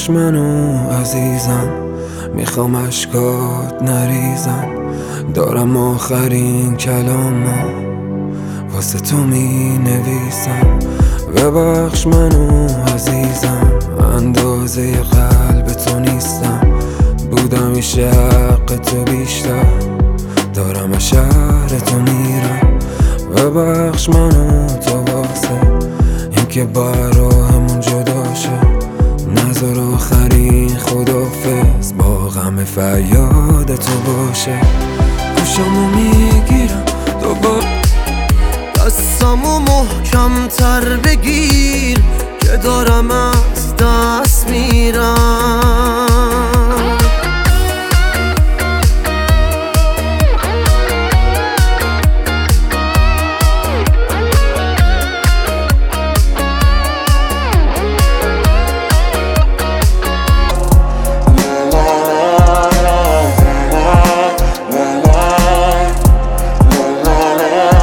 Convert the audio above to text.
ببخش منو عزیزم، میخوام اشکات نریزم، دارم آخرین کلامو واسه تو می نویسم. ببخش منو عزیزم، اندازه قلب تو نیستم، بودم میشه حق تو بیشتر، دارم از شهر تو میرم. ببخش منو تو واسه اینکه براهمون جدا شه، نظر آخرین خدافظ با غم فریاد تو باشه. گوشمو میگیرم دوباره، دستمو محکم تر بگیر که دارم از دست میرم.